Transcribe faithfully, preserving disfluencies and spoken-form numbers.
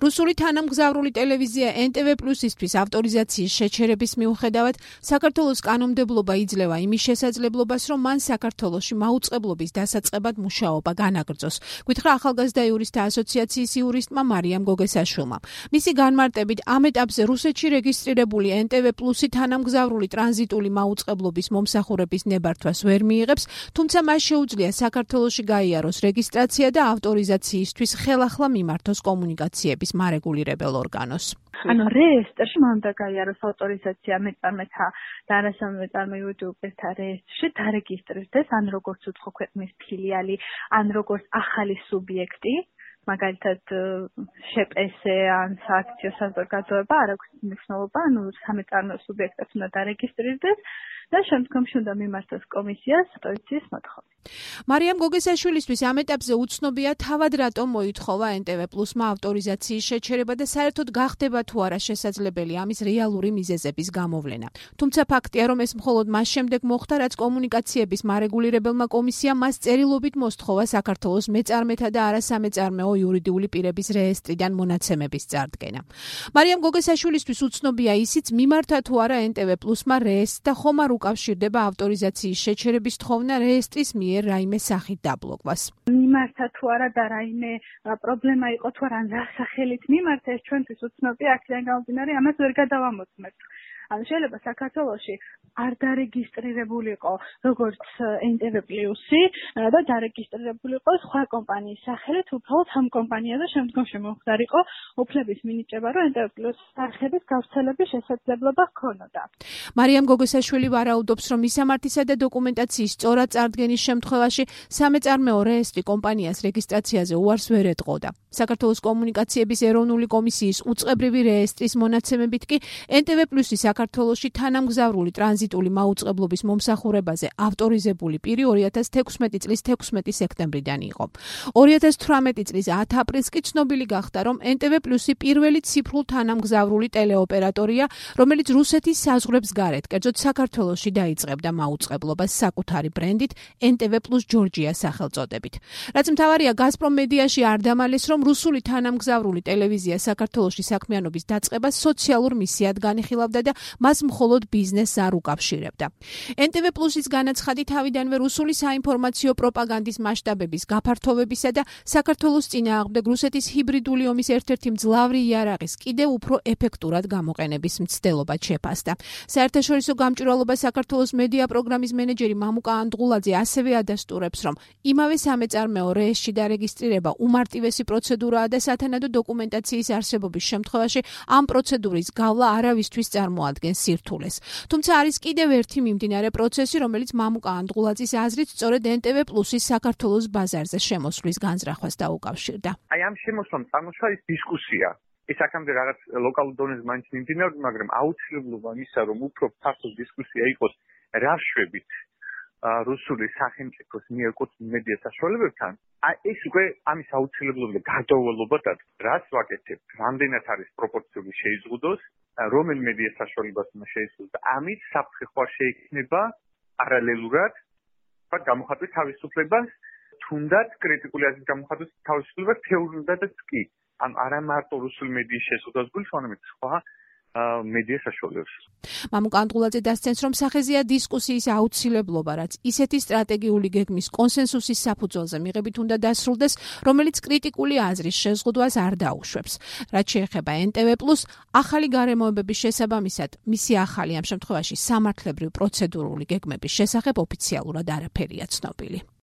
რუსული თანამგზავრული ტელევიზია ენ ტე ვე პლუსისთვის ავტორიზაციის შეჩერების მიუხედავად საქართველოს კანონმდებლობა იძლევა იმის შესაძლებლობას, რომ მან საქართველოში მაუწყებლობის დასაწყებად მუშაობა განაგრძოს. გვითხრა ახალგაზრდა იურისტთა ასოციაციის იურისტმა მარიამ გოგესაშვილმა. მისი განმარტებით, ამ ეტაპზე რუსეთში რეგისტრირებული ენ ტე ვე პლუსი თანამგზავრული ტრანზიტული მაუწყებლობის მომსახურების ნებართვას ვერ მიიღებს, თუმცა მას შეუძლია საქართველოში გაიაროს რეგისტრაცია და ავტორიზაციისთვის ხელახლა მიმართოს კომუნიკაციების მარეგულირებელ ორგანოს. ანუ რეესტრში მან უნდა გაიაროს ავტორიზაცია მეწარმეთა და არასამეწარმე იურიდიულთა რეესტრში დარეგისტრირდეს, ან როგორც უცხო ქვეყნის ფილიალი, ან როგორც ახალი სუბიექტი, მაგალითად შპს-ე ან სააქციო საზოგადოება, არ აქვს მნიშვნელობა, ანუ სამეწარმეო სუბიექტებს უნდა დარეგისტრირდეს და შემდგომში უნდა მიმართოს კომისიას ავტორიზაციის მოთხოვნა. მარიამ გოგესაშვილისთვის ამ ეტაპზე უცნობია თავად რატომ მოითხოვა ენ ტე ვე პლუსმა ავტორიზაციის შეჩერება და საერთოდ გახდება თუ არა შესაძლებელი ამის რეალური მიზეზების გამოვლენა. თუმცა ფაქტია, რომ ეს მხოლოდ მას შემდეგ მოხდა, რაც კომუნიკაციების მარეგულირებელმა კომისიამ მას წერილობით მოსთხოვა საქართველოს მეწარმეთა და არასამეწარმეო იურიდიული პირების რეესტრიდან მონაცემების წარდგენა. მარიამ გოგესაშვილისთვის უცნობია ისიც, მიმართა თუ არა ენ ტე ვე პლუსმა რეესტრს და ხომ არ უკავშირდება ავტორიზაციის შეჩერების თხოვნა რეესტრის მიერ რაიმე სახით დაბლოკვას. მიმართა თუ არა და რაიმე პრობლემა იყო თუ არა რა სახელით მიმართა, ეს ჩვენთვის უცნობია, აქედან გამომდინარე ამას ვერ გადავამოწმებთ. ანუ შეიძლება საქართველოში არ დარეგისტრირებულიყო როგორც ენ ტე ვე პლუსი და დარეგისტრირებულიყო სხვა კომპანიის სახელით, უბრალოდ ამ კომპანიაზე შემდგომში მომხდარიყო უფლების მინიჭება, რომ ენ ტე ვე პლუსის არხების გავრცელების შესაძლებლობა ჰქონოდა. მარიამ გოგესაშვილი ვარაუდობს, რომ მისამართისა და დოკუმენტაციის სწორად წარდგენის შემთხვევაში სამეწარმეო რეესტრი კომპანიას რეგისტრაციაზე უარს ვერ ეტყოდა. საქართველოს კომუნიკაციების ეროვნული კომისიის უწყებრივი რეესტრის მონაცემებით კი ენ ტე ვე პლუსი საქართველოში თანამგზავრული ტრანზიტული მაუწყებლობის მომსახურებაზე ავტორიზებული პირი ორი ათას თექვსმეტი წლის თექვსმეტი სექტემბრიდან იყო. ორი ათას თვრამეტი წლის ათი აპრილს კი ცნობილი გახდა, რომ ენ ტე ვე პლუსი პირველი ციფრულ თანამგზავრული ტელეოპერატორია, რომელიც რუსეთის საზღვრებს გარეთ, კერძოდ საქართველოში დაიწყებდა მაუწყებლობას საკუთარი ბრენდით ენ ტე ვე პლუს ჯორჯია სახელწოდებით. რაც მთავარია, გაზპრომ მედიაში არ დამალეს, რომ რუსული თანამგზავრული ტელევიზია საქართველოში საქმიანობის დაწყებას სოციალურ მისიად განიხილავდა და მას მხოლოდ ბიზნესს არ უკავშირებდა. ენ ტე ვე პლუსის განაცხადი თავიდანვე რუსული საინფორმაციო პროპაგანდის მასშტაბების გაფართოვებისა და საქართველოს წინააღმდეგ რუსეთის ჰიბრიდული ომის ერთ-ერთი მძლავრი იარაღის კიდევ უფრო ეფექტურად გამოყენების მცდელობა შეფასდა. საერთაშორისო გამჭვირვალობა საქართველოს მედია პროგრამის მენეჯერი მამუკა ანდღულაძე ასევე ადასტურებს, რომ იმავე სამეწარმეო რეესტრში დარეგისტრირება უმარტივესი პროცედურაა და სათანადო დოკუმენტაციის არსებობის შემთხვევაში ამ პროცედურის გავლა არავისთვის წარმოადგენს სირთულეს. თუმცა არის კიდევ ერთი მიმდინარე პროცესი, რომელიც მამუკა ანდღულაძის აზრით სწორედ ენ ტე ვე პლუსის საქართველოს ბაზარზე შემოსვლის განზრახვას დაუკავშირდა. აი ამ შემოსვლამ წარმოშვა ის დისკუსია. ეს აქამდე რაღაც ლოკალურ დონეზე მაინც მიმდინარეობდა, მაგრამ აუცილებლობა იმისა, რომ უფრო ფართო დისკუსია იყოს რა შვებით რუსული სახელმწიფოს მიერ კუთვნილ მედია საშუალებებთან, აი ეს უკვე ამის აუცილებლობა და გარდაუვალობა და რაც ვაკეთებთ, რამდენად არის პროპორციული შეიზღუდოს, რომელ მედია საშუალებას უნდა შეიზღუდოს და ამით საფრთხე ხوار შეიქმნება პარალელურად გამოხატვის თავისუფლებას, თუნდაც კრიტიკული აზრის გამოხატვის თავისუფლებას თეორიულადაც კი. ან არა მარტო რუსული მედიის შეზღუდვას გულისხმობს, არამედ სხვა მედია საშუალებებს. მამუკა ანდღულაძე დასცენს, რომ სახეზეა დისკუსიის აუცილებლობა, რაც ისეთი სტრატეგიული გეგმის კონსენსუსის საფუძველზე მიღებით უნდა დასრულდეს, რომელიც კრიტიკული აზრის შეზღუდვას არ დაუშვებს. რაც შეეხება ენ ტე ვე პლუს, ახალი გარემოებების შესაბამისად, მისი ახალი ამ შემთხვევაში სამართლებრივ პროცედურული გეგმების შესახებ ოფიციალურად არაფერია ცნობილი.